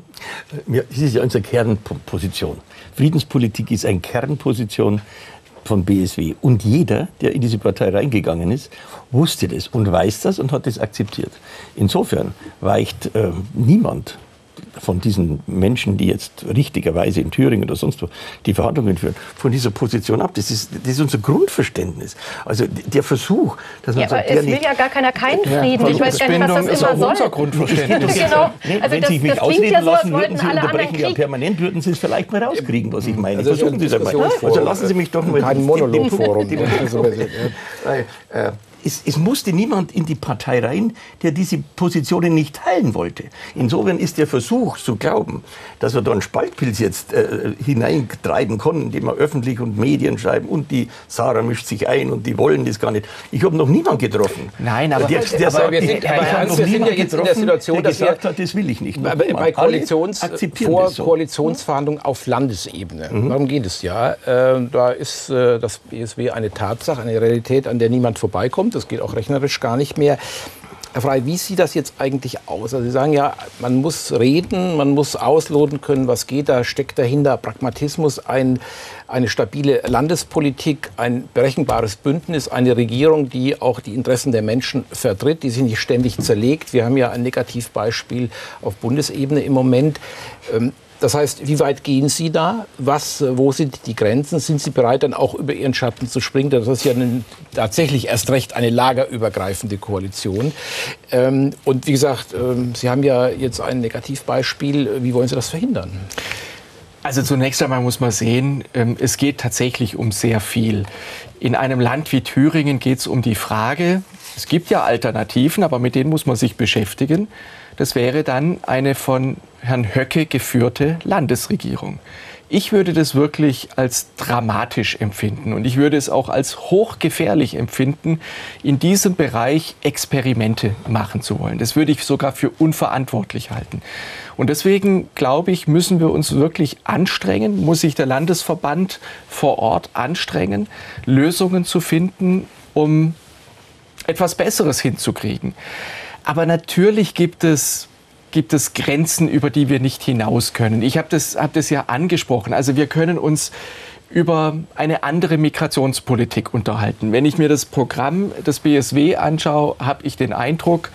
Ja, das ist ja unsere Kernposition. Friedenspolitik ist eine Kernposition von B S W. Und jeder, der in diese Partei reingegangen ist, wusste das und weiß das und hat das akzeptiert. Insofern weicht äh, niemand von diesen Menschen, die jetzt richtigerweise in Thüringen oder sonst wo die Verhandlungen führen, von dieser Position ab. Das ist, das ist unser Grundverständnis. Also der Versuch, dass man ja, sagt, aber es will nicht, ja gar keiner keinen Frieden. Ja, ich weiß gar nicht, was das ist immer auch soll. Unser Grundverständnis. Genau. Nee, Also wenn das, Sie mich das ausreden ja so, lassen als würden, Sie alle unterbrechen ja Krieg. permanent, würden Sie es vielleicht mal rauskriegen, was ich meine. Also Versuchen Sie es einmal. Also lassen Sie mich doch mal... Kein Monologforum. Es, es musste niemand in die Partei rein, der diese Positionen nicht teilen wollte. Insofern ist der Versuch zu glauben, dass wir da einen Spaltpilz jetzt äh, hineintreiben können, indem wir öffentlich und Medien schreiben und die Sarah mischt sich ein und die wollen das gar nicht. Ich habe noch niemanden getroffen. Nein, aber, der, der aber sagt, wir sind, ich, aber ich habe noch wir sind ja niemanden jetzt in der getroffen, Situation, der dass wir, gesagt hat, das will ich nicht. Bei, bei Koalitions, vor das so. Koalitionsverhandlungen auf Landesebene. Mhm. Darum geht es ja. Äh, da ist äh, das B S W eine Tatsache, eine Realität, an der niemand vorbeikommt. Das geht auch rechnerisch gar nicht mehr. Herr Frey, wie sieht das jetzt eigentlich aus? Also Sie sagen ja, man muss reden, man muss ausloten können, was geht. Da steckt dahinter Pragmatismus, ein, eine stabile Landespolitik, ein berechenbares Bündnis, eine Regierung, die auch die Interessen der Menschen vertritt, die sich nicht ständig zerlegt. Wir haben ja ein Negativbeispiel auf Bundesebene im Moment. Das heißt, wie weit gehen Sie da? Was, wo sind die Grenzen? Sind Sie bereit, dann auch über Ihren Schatten zu springen? Das ist ja eine, tatsächlich erst recht eine lagerübergreifende Koalition. Ähm, und wie gesagt, ähm, Sie haben ja jetzt ein Negativbeispiel. Wie wollen Sie das verhindern? Also zunächst einmal muss man sehen, ähm, es geht tatsächlich um sehr viel. In einem Land wie Thüringen geht es um die Frage, es gibt ja Alternativen, aber mit denen muss man sich beschäftigen. Das wäre dann eine von Herrn Höcke geführte Landesregierung. Ich würde das wirklich als dramatisch empfinden und ich würde es auch als hochgefährlich empfinden, in diesem Bereich Experimente machen zu wollen. Das würde ich sogar für unverantwortlich halten. Und deswegen, glaube ich, müssen wir uns wirklich anstrengen, muss sich der Landesverband vor Ort anstrengen, Lösungen zu finden, um etwas Besseres hinzukriegen. Aber natürlich gibt es, gibt es Grenzen, über die wir nicht hinaus können. Ich habe das, hab das ja angesprochen. Also wir können uns über eine andere Migrationspolitik unterhalten. Wenn ich mir das Programm des B S W anschaue, habe ich den Eindruck,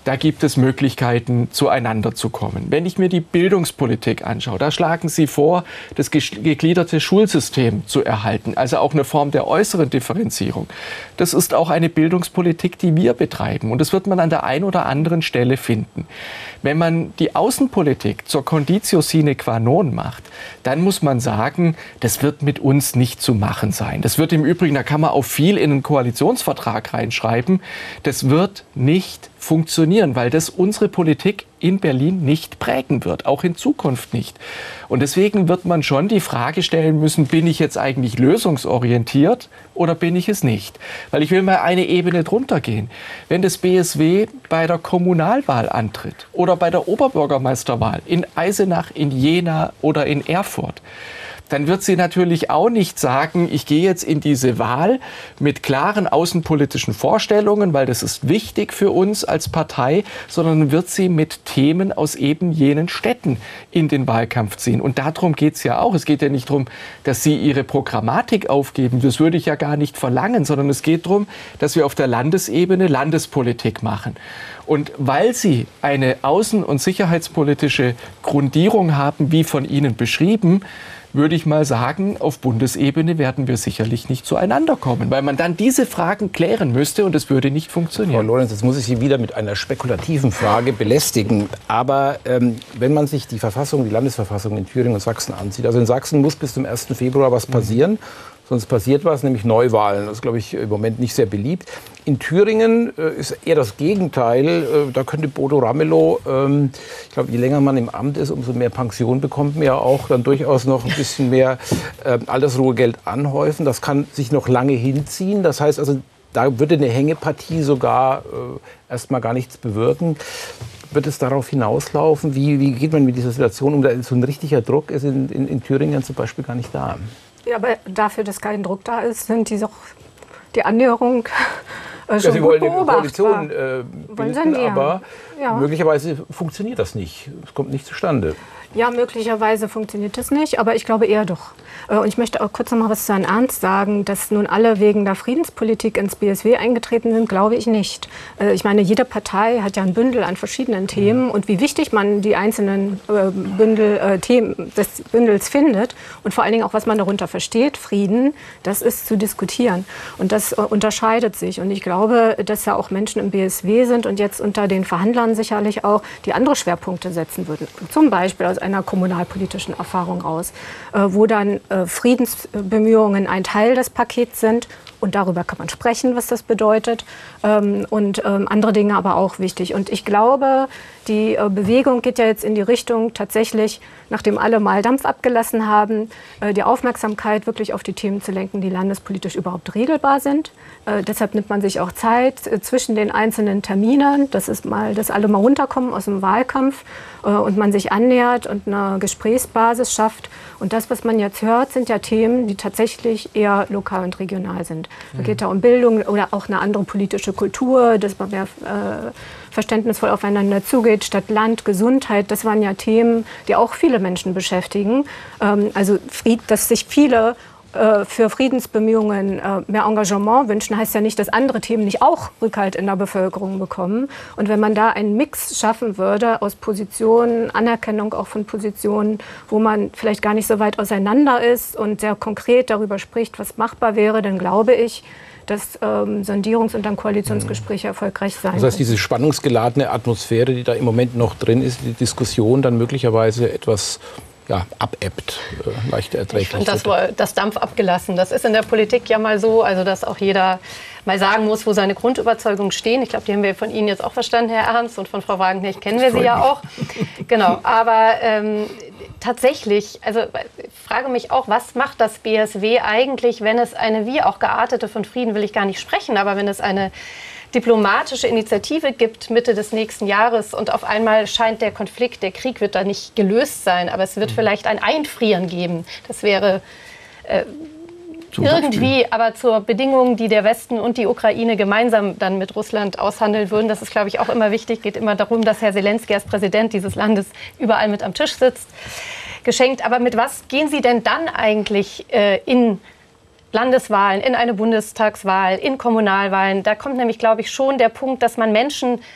Da gibt es Möglichkeiten, zueinander zu kommen. Wenn ich mir die Bildungspolitik anschaue, da schlagen Sie vor, das gegliederte Schulsystem zu erhalten, also auch eine Form der äußeren Differenzierung. Das ist auch eine Bildungspolitik, die wir betreiben. Und das wird man an der einen oder anderen Stelle finden. Wenn man die Außenpolitik zur Conditio sine qua non macht, dann muss man sagen, das wird mit uns nicht zu machen sein. Das wird im Übrigen, da kann man auch viel in einen Koalitionsvertrag reinschreiben, das wird nicht funktionieren, weil das unsere Politik in Berlin nicht prägen wird, auch in Zukunft nicht. Und deswegen wird man schon die Frage stellen müssen, bin ich jetzt eigentlich lösungsorientiert oder bin ich es nicht? Weil ich will mal eine Ebene drunter gehen. Wenn das B S W bei der Kommunalwahl antritt oder bei der Oberbürgermeisterwahl in Eisenach, in Jena oder in Erfurt, dann wird sie natürlich auch nicht sagen, ich gehe jetzt in diese Wahl mit klaren außenpolitischen Vorstellungen, weil das ist wichtig für uns als Partei, sondern wird sie mit Themen aus eben jenen Städten in den Wahlkampf ziehen. Und darum geht es ja auch. Es geht ja nicht darum, dass sie ihre Programmatik aufgeben. Das würde ich ja gar nicht verlangen, sondern es geht darum, dass wir auf der Landesebene Landespolitik machen. Und weil sie eine außen- und sicherheitspolitische Grundierung haben, wie von Ihnen beschrieben, würde ich mal sagen, auf Bundesebene werden wir sicherlich nicht zueinander kommen, weil man dann diese Fragen klären müsste und es würde nicht funktionieren. Frau Lorenz, jetzt muss ich Sie wieder mit einer spekulativen Frage belästigen. Aber ähm, wenn man sich die Verfassung, die Landesverfassung in Thüringen und Sachsen ansieht, also in Sachsen muss bis zum ersten Februar was passieren. Mhm. Sonst passiert was, nämlich Neuwahlen. Das ist, glaube ich, im Moment nicht sehr beliebt. In Thüringen äh, ist eher das Gegenteil. Äh, da könnte Bodo Ramelow, ähm, ich glaube, je länger man im Amt ist, umso mehr Pension bekommt man ja auch, dann durchaus noch ein bisschen mehr äh, Altersruhegeld anhäufen. Das kann sich noch lange hinziehen. Das heißt also, da würde eine Hängepartie sogar äh, erst mal gar nichts bewirken. Wird es darauf hinauslaufen? Wie, wie geht man mit dieser Situation um? Da so ein richtiger Druck ist in, in, in Thüringen zum Beispiel gar nicht da. Ja, aber dafür, dass kein Druck da ist, sind die, doch, die Annäherung äh, schon ja, Sie gut wollen eine beobachtbar. Koalition äh, bilden, aber ja. möglicherweise funktioniert das nicht. Es kommt nicht zustande. Ja, möglicherweise funktioniert das nicht, aber ich glaube eher doch. Und ich möchte auch kurz noch mal was zu Herrn Ernst sagen, dass nun alle wegen der Friedenspolitik ins B S W eingetreten sind, glaube ich nicht. Ich meine, jede Partei hat ja ein Bündel an verschiedenen Themen und wie wichtig man die einzelnen Bündel, Themen des Bündels findet und vor allen Dingen auch, was man darunter versteht, Frieden, das ist zu diskutieren. Und das unterscheidet sich. Und ich glaube, dass ja auch Menschen im B S W sind und jetzt unter den Verhandlern sicherlich auch, die andere Schwerpunkte setzen würden. Zum Beispiel aus einer kommunalpolitischen Erfahrung raus, äh, wo dann äh, Friedensbemühungen ein Teil des Pakets sind. Und darüber kann man sprechen, was das bedeutet. Ähm, und ähm, andere Dinge aber auch wichtig. Und ich glaube, die äh, Bewegung geht ja jetzt in die Richtung, tatsächlich, nachdem alle mal Dampf abgelassen haben, äh, die Aufmerksamkeit wirklich auf die Themen zu lenken, die landespolitisch überhaupt regelbar sind. Äh, deshalb nimmt man sich auch Zeit äh, zwischen den einzelnen Terminen, das ist mal, dass alle mal runterkommen aus dem Wahlkampf äh, und man sich annähert und eine Gesprächsbasis schafft. Und das, was man jetzt hört, sind ja Themen, die tatsächlich eher lokal und regional sind. Da geht ja um Bildung oder auch eine andere politische Kultur, dass man mehr äh, verständnisvoll aufeinander zugeht, Stadt, Land, Gesundheit. Das waren ja Themen, die auch viele Menschen beschäftigen. Ähm, also, Fried, dass sich viele äh, für Friedensbemühungen äh, mehr Engagement wünschen, heißt ja nicht, dass andere Themen nicht auch Rückhalt in der Bevölkerung bekommen. Und wenn man da einen Mix schaffen würde aus Positionen, Anerkennung auch von Positionen, wo man vielleicht gar nicht so weit auseinander ist und sehr konkret darüber spricht, was machbar wäre, dann glaube ich, dass ähm, Sondierungs- und dann Koalitionsgespräche erfolgreich sein. Das heißt, diese spannungsgeladene Atmosphäre, die da im Moment noch drin ist, die Diskussion dann möglicherweise etwas ja, abebbt, äh, leicht erträglich. Und das, das Dampf abgelassen. Das ist in der Politik ja mal so, also dass auch jeder mal sagen muss, wo seine Grundüberzeugungen stehen. Ich glaube, die haben wir von Ihnen jetzt auch verstanden, Herr Ernst, und von Frau Wagenknecht kennen wir sie ja auch. Genau, aber ähm, tatsächlich, also ich frage mich auch, was macht das B S W eigentlich, wenn es eine, wie auch geartete, von Frieden will ich gar nicht sprechen, aber wenn es eine diplomatische Initiative gibt Mitte des nächsten Jahres und auf einmal scheint der Konflikt, der Krieg wird da nicht gelöst sein, aber es wird vielleicht ein Einfrieren geben. Das wäre äh, irgendwie, aber zur Bedingung, die der Westen und die Ukraine gemeinsam dann mit Russland aushandeln würden. Das ist, glaube ich, auch immer wichtig. Geht immer darum, dass Herr Zelensky als Präsident dieses Landes überall mit am Tisch sitzt. Geschenkt. Aber mit was gehen Sie denn dann eigentlich äh, in Landeswahlen, in eine Bundestagswahl, in Kommunalwahlen? Da kommt nämlich, glaube ich, schon der Punkt, dass man Menschen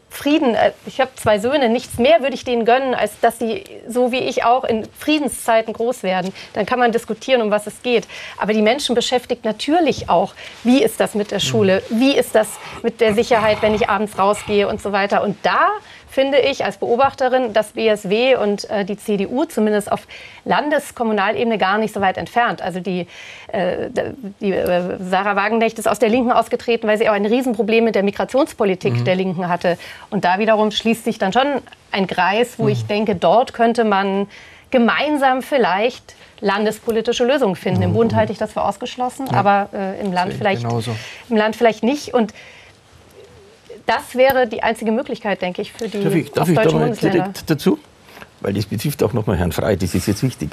Frieden, ich habe zwei Söhne, nichts mehr würde ich denen gönnen, als dass sie, so wie ich auch, in Friedenszeiten groß werden. Dann kann man diskutieren, um was es geht. Aber die Menschen beschäftigt natürlich auch, wie ist das mit der Schule, wie ist das mit der Sicherheit, wenn ich abends rausgehe und so weiter. Und da finde ich als Beobachterin, dass B S W und äh, die C D U zumindest auf Landeskommunalebene gar nicht so weit entfernt. Also die, äh, die äh, Sarah Wagenknecht ist aus der Linken ausgetreten, weil sie auch ein Riesenproblem mit der Migrationspolitik mhm. der Linken hatte. Und da wiederum schließt sich dann schon ein Kreis, wo mhm. ich denke, dort könnte man gemeinsam vielleicht landespolitische Lösungen finden. Mhm. Im Bund halte ich das für ausgeschlossen, ja. aber äh, im Land vielleicht, im Land vielleicht nicht. Und das wäre die einzige Möglichkeit, denke ich, für die darf ich, darf ich da mal direkt dazu? Weil das betrifft auch nochmal Herrn Frey, das ist jetzt wichtig.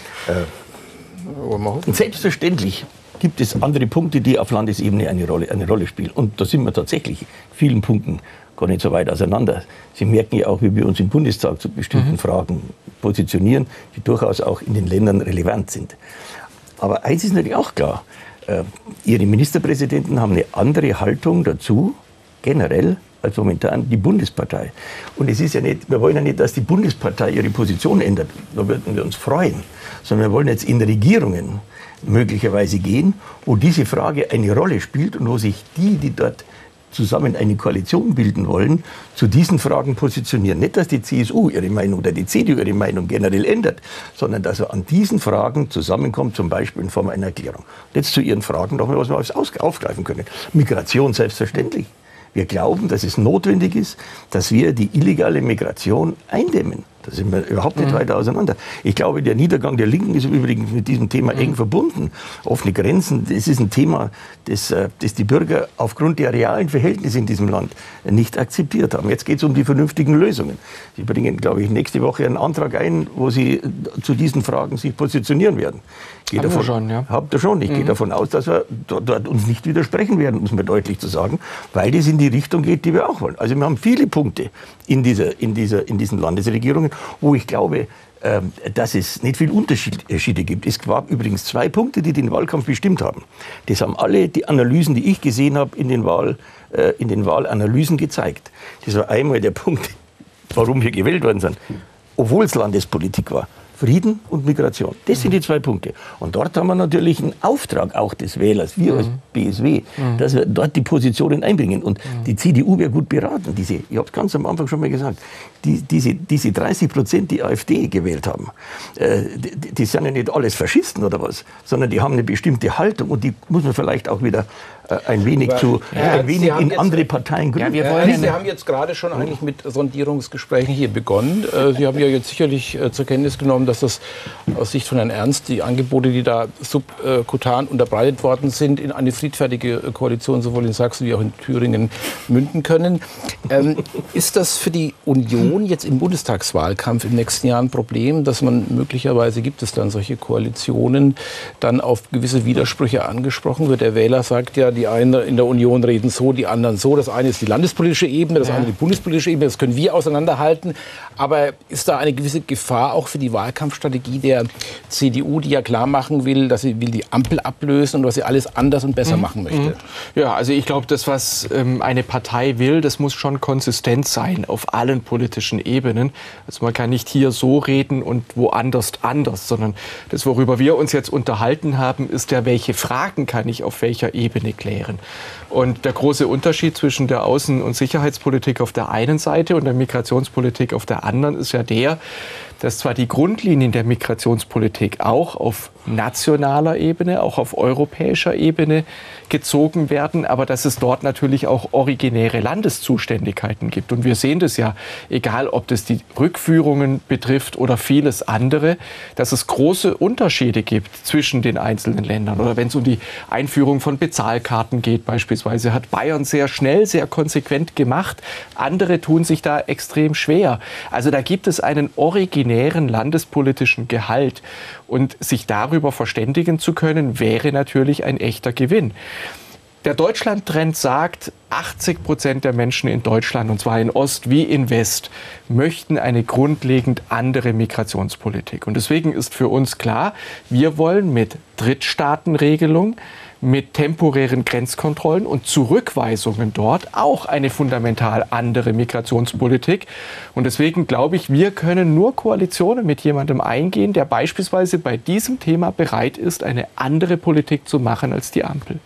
Äh, selbstverständlich gibt es andere Punkte, die auf Landesebene eine Rolle, eine Rolle spielen. Und da sind wir tatsächlich in vielen Punkten gar nicht so weit auseinander. Sie merken ja auch, wie wir uns im Bundestag zu bestimmten mhm. Fragen positionieren, die durchaus auch in den Ländern relevant sind. Aber eins ist natürlich auch klar, äh, Ihre Ministerpräsidenten haben eine andere Haltung dazu, generell, als momentan die Bundespartei. Und es ist ja nicht, wir wollen ja nicht, dass die Bundespartei ihre Position ändert. Da würden wir uns freuen. Sondern wir wollen jetzt in Regierungen möglicherweise gehen, wo diese Frage eine Rolle spielt und wo sich die, die dort zusammen eine Koalition bilden wollen, zu diesen Fragen positionieren. Nicht, dass die C S U ihre Meinung oder die C D U ihre Meinung generell ändert, sondern dass er an diesen Fragen zusammenkommt, zum Beispiel in Form einer Erklärung. Und jetzt zu Ihren Fragen noch mal, was wir aufgreifen können. Migration selbstverständlich. Wir glauben, dass es notwendig ist, dass wir die illegale Migration eindämmen. Da sind wir überhaupt nicht mhm. weiter auseinander. Ich glaube, der Niedergang der Linken ist übrigens mit diesem Thema mhm. eng verbunden. Offene Grenzen, das ist ein Thema, das, das die Bürger aufgrund der realen Verhältnisse in diesem Land nicht akzeptiert haben. Jetzt geht es um die vernünftigen Lösungen. Sie bringen, glaube ich, nächste Woche einen Antrag ein, wo Sie zu diesen Fragen sich positionieren werden. Geht Haben davon, wir schon, ja. Habt ihr schon. Ich mhm. gehe davon aus, dass wir dort, dort uns nicht widersprechen werden, muss man deutlich zu sagen, weil das in die Richtung geht, die wir auch wollen. Also wir haben viele Punkte in, dieser, in, dieser, in diesen Landesregierungen, wo ich glaube, äh, dass es nicht viel Unterschiede gibt. Es gab übrigens zwei Punkte, die den Wahlkampf bestimmt haben. Das haben alle die Analysen, die ich gesehen habe, in den, Wahl, äh, in den Wahlanalysen gezeigt. Das war einmal der Punkt, warum wir gewählt worden sind, obwohl es Landespolitik war. Frieden und Migration. Das sind die zwei Punkte. Und dort haben wir natürlich einen Auftrag auch des Wählers, wir mhm. als B S W, mhm. dass wir dort die Positionen einbringen. Und mhm. die C D U wäre gut beraten. Diese, ich habe es ganz am Anfang schon mal gesagt, die, diese, diese dreißig Prozent, die AfD gewählt haben, äh, die, die sind ja nicht alles Faschisten oder was, sondern die haben eine bestimmte Haltung und die muss man vielleicht auch wieder äh, ein wenig, Aber, zu, ja, ein wenig in jetzt, andere Parteien gründen. Ja, wir wollen ja, Sie haben jetzt gerade schon eigentlich mit Sondierungsgesprächen hier begonnen. Äh, Sie haben ja jetzt sicherlich äh, zur Kenntnis genommen, dass das aus Sicht von Herrn Ernst die Angebote, die da subkutan unterbreitet worden sind, in eine friedfertige Koalition sowohl in Sachsen wie auch in Thüringen münden können. Ähm, ist das für die Union jetzt im Bundestagswahlkampf im nächsten Jahr ein Problem, dass man möglicherweise, gibt es dann solche Koalitionen, dann auf gewisse Widersprüche angesprochen wird? Der Wähler sagt ja, die einen in der Union reden so, die anderen so. Das eine ist die landespolitische Ebene, das ja. andere die bundespolitische Ebene. Das können wir auseinanderhalten. Aber ist da eine gewisse Gefahr auch für die Wahlkampfstrategie der C D U, die ja klar machen will, dass sie will die Ampel ablösen und dass sie alles anders und besser mhm. machen möchte? Ja, also ich glaube, das, was ähm, eine Partei will, das muss schon konsistent sein auf allen politischen Ebenen. Also man kann nicht hier so reden und woanders anders, sondern das, worüber wir uns jetzt unterhalten haben, ist ja, welche Fragen kann ich auf welcher Ebene klären? Und der große Unterschied zwischen der Außen- und Sicherheitspolitik auf der einen Seite und der Migrationspolitik auf der anderen ist ja der, dass zwar die Grundlinien der Migrationspolitik auch auf nationaler Ebene, auch auf europäischer Ebene gezogen werden, aber dass es dort natürlich auch originäre Landeszuständigkeiten gibt. Und wir sehen das ja, egal ob das die Rückführungen betrifft oder vieles andere, dass es große Unterschiede gibt zwischen den einzelnen Ländern. Oder wenn es um die Einführung von Bezahlkarten geht beispielsweise, hat Bayern sehr schnell, sehr konsequent gemacht. Andere tun sich da extrem schwer. Also da gibt es einen originären landespolitischen Gehalt. Und sich darüber verständigen zu können, wäre natürlich ein echter Gewinn. Der Deutschland-Trend sagt, achtzig Prozent der Menschen in Deutschland, und zwar in Ost wie in West, möchten eine grundlegend andere Migrationspolitik. Und deswegen ist für uns klar, wir wollen mit Drittstaatenregelung, mit temporären Grenzkontrollen und Zurückweisungen dort auch eine fundamental andere Migrationspolitik. Und deswegen glaube ich, wir können nur Koalitionen mit jemandem eingehen, der beispielsweise bei diesem Thema bereit ist, eine andere Politik zu machen als die Ampel.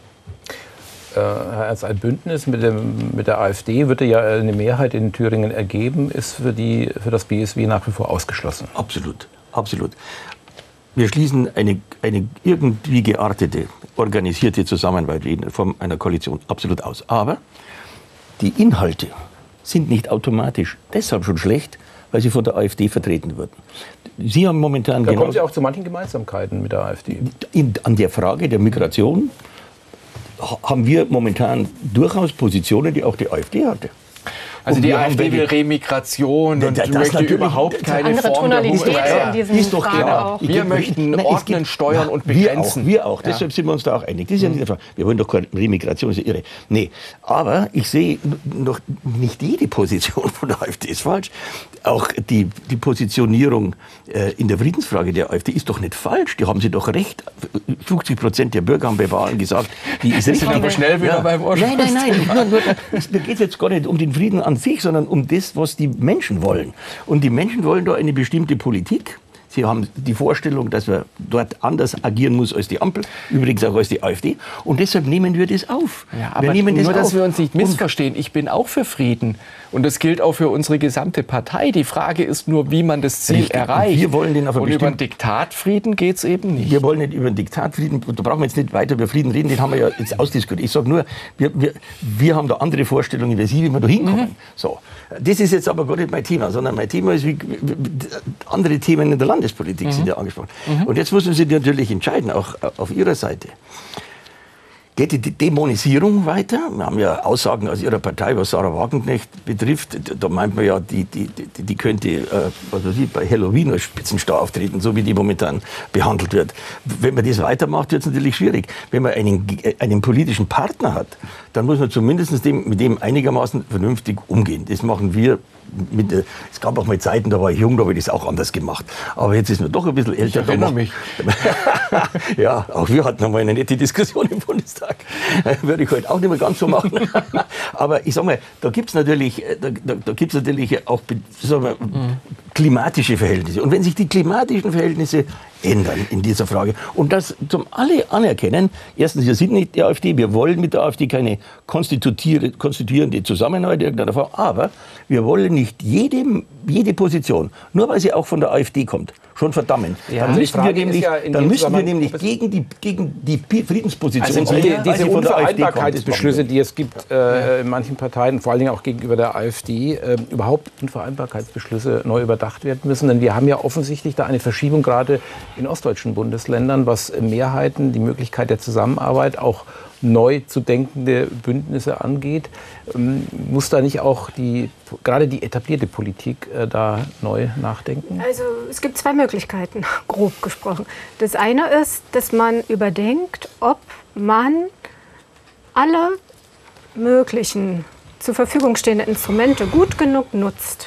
Als ein Bündnis mit, dem, mit der AfD würde ja eine Mehrheit in Thüringen ergeben, ist für, die, für das B S W nach wie vor ausgeschlossen. Absolut, absolut. Wir schließen eine, eine irgendwie geartete, organisierte Zusammenarbeit in Form einer Koalition absolut aus. Aber die Inhalte sind nicht automatisch deshalb schon schlecht, weil sie von der AfD vertreten wurden. Sie haben momentan... Da kommen Sie auch zu manchen Gemeinsamkeiten mit der AfD. In, an der Frage der Migration haben wir momentan durchaus Positionen, die auch die AfD hatte. Also die AfD will Remigration und das möchte überhaupt keine andere Form der Tonalität Humanität. in diesen ist doch Fragen klar. auch. Wir möchten Nein, ordnen, gibt, steuern na, und wir begrenzen. auch, wir auch. Ja. Deshalb sind wir uns da auch einig. Das ist ja nicht der Frage. Wir wollen doch keine Remigration, das ist ja irre. Nee, aber ich sehe noch nicht jede Position von der AfD ist falsch. Auch die, die Positionierung äh, in der Friedensfrage der AfD ist doch nicht falsch. Die haben sie doch recht. fünfzig Prozent der Bürger haben bei Wahlen gesagt, die ist richtig. Sind aber schnell wieder ja. beim Ort. Nein, nein, nein. Nur, nur, mir geht es jetzt gar nicht um den Frieden an sich, sondern um das, was die Menschen wollen. Und die Menschen wollen da eine bestimmte Politik. Sie haben die Vorstellung, dass man dort anders agieren muss als die Ampel, übrigens auch als die AfD. Und deshalb nehmen wir das auf. Ja, aber wir nehmen das nur, auf. dass wir uns nicht missverstehen. Ich bin auch für Frieden. Und das gilt auch für unsere gesamte Partei. Die Frage ist nur, wie man das Ziel Richtig. erreicht. Und wir wollen den auf Und über einen Diktatfrieden geht es eben nicht. Wir wollen nicht über einen Diktatfrieden, da brauchen wir jetzt nicht weiter über Frieden reden, den haben wir ja jetzt ausdiskutiert. Ich sage nur, wir, wir, wir haben da andere Vorstellungen wie Sie, wie wir da hinkommen. Mhm. So. Das ist jetzt aber gar nicht mein Thema, sondern mein Thema ist, wie, wie andere Themen in der Landespolitik mhm. sind ja angesprochen. Mhm. Und jetzt müssen Sie natürlich entscheiden, auch auf Ihrer Seite. Geht die Dämonisierung weiter? Wir haben ja Aussagen aus Ihrer Partei, was Sarah Wagenknecht betrifft. Da meint man ja, die, die, die, die könnte äh, was weiß ich, bei Halloween als Spitzenstar auftreten, so wie die momentan behandelt wird. Wenn man das weitermacht, wird es natürlich schwierig. Wenn man einen, einen politischen Partner hat, dann muss man zumindest dem, mit dem einigermaßen vernünftig umgehen. Das machen wir. Mit, es gab auch mal Zeiten, da war ich jung, da habe ich das auch anders gemacht. Aber jetzt ist man doch ein bisschen älter. Ich erinnere mich. Ja, auch wir hatten einmal eine nette Diskussion im Bundestag. Würde ich heute auch nicht mehr ganz so machen. Aber ich sage mal, da gibt es natürlich, da, da, da gibt's natürlich auch sagen wir, mhm. klimatische Verhältnisse. Und wenn sich die klimatischen Verhältnisse ändern in dieser Frage und das zum alle anerkennen, erstens, wir sind nicht die AfD, wir wollen mit der AfD keine konstituierende Zusammenarbeit irgendeiner Form, aber wir wollen nicht jede, jede Position, nur weil sie auch von der AfD kommt, schon verdammen. Ja, dann müssen wir nämlich, ja dann müssen wir nämlich gegen die, gegen die Friedensposition also die, sein, diese von der Unvereinbarkeitsbeschlüsse, die es gibt äh, ja. in manchen Parteien, vor allen Dingen auch gegenüber der AfD, äh, überhaupt Unvereinbarkeitsbeschlüsse neu überdacht werden müssen. Denn wir haben ja offensichtlich da eine Verschiebung gerade in ostdeutschen Bundesländern, was Mehrheiten, die Möglichkeit der Zusammenarbeit, auch neu zu denkende Bündnisse angeht. Ähm, muss da nicht auch die, gerade die etablierte Politik äh, da neu nachdenken? Also es gibt zwei Möglichkeiten, grob gesprochen. Das eine ist, dass man überdenkt, ob man alle möglichen zur Verfügung stehenden Instrumente gut genug nutzt,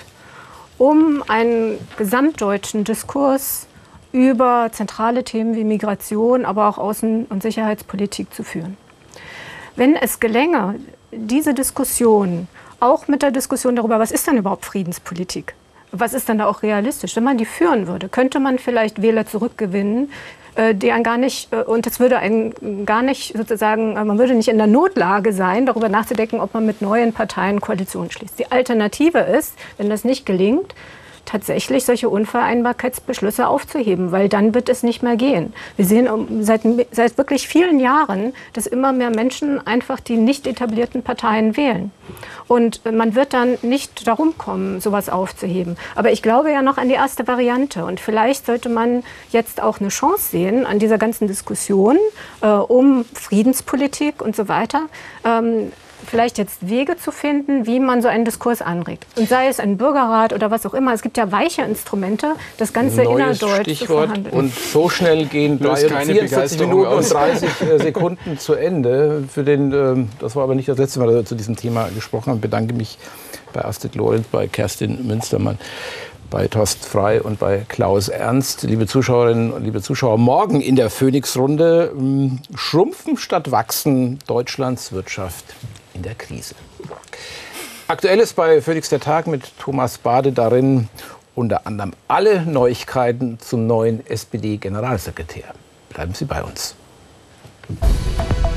um einen gesamtdeutschen Diskurs über zentrale Themen wie Migration, aber auch Außen- und Sicherheitspolitik zu führen. Wenn es gelänge, diese Diskussion, auch mit der Diskussion darüber, was ist denn überhaupt Friedenspolitik, was ist denn da auch realistisch, wenn man die führen würde, könnte man vielleicht Wähler zurückgewinnen, die einen gar nicht, und es würde einen gar nicht sozusagen, man würde nicht in der Notlage sein, darüber nachzudenken, ob man mit neuen Parteien Koalitionen schließt. Die Alternative ist, wenn das nicht gelingt, tatsächlich solche Unvereinbarkeitsbeschlüsse aufzuheben, weil dann wird es nicht mehr gehen. Wir sehen seit, seit wirklich vielen Jahren, dass immer mehr Menschen einfach die nicht etablierten Parteien wählen. Und man wird dann nicht darum kommen, sowas aufzuheben. Aber ich glaube ja noch an die erste Variante. Und vielleicht sollte man jetzt auch eine Chance sehen an dieser ganzen Diskussion äh, um Friedenspolitik und so weiter. Ähm, vielleicht jetzt Wege zu finden, wie man so einen Diskurs anregt. Und sei es ein Bürgerrat oder was auch immer. Es gibt ja weiche Instrumente, das Ganze Neues innerdeutsch Stichwort. zu verhandeln. Und so schnell gehen vierundvierzig Minuten und dreißig Sekunden zu Ende. Für den, das war aber nicht das letzte Mal, dass wir zu diesem Thema gesprochen haben. Ich bedanke mich bei Astrid Lorenz, bei Kerstin Münstermann. bei Thorsten Frey und bei Klaus Ernst. Liebe Zuschauerinnen und liebe Zuschauer, morgen in der Phoenix-Runde: Schrumpfen statt Wachsen, Deutschlands Wirtschaft in der Krise. Aktuell ist bei Phoenix der Tag mit Thomas Bade, darin unter anderem alle Neuigkeiten zum neuen S P D-Generalsekretär. Bleiben Sie bei uns.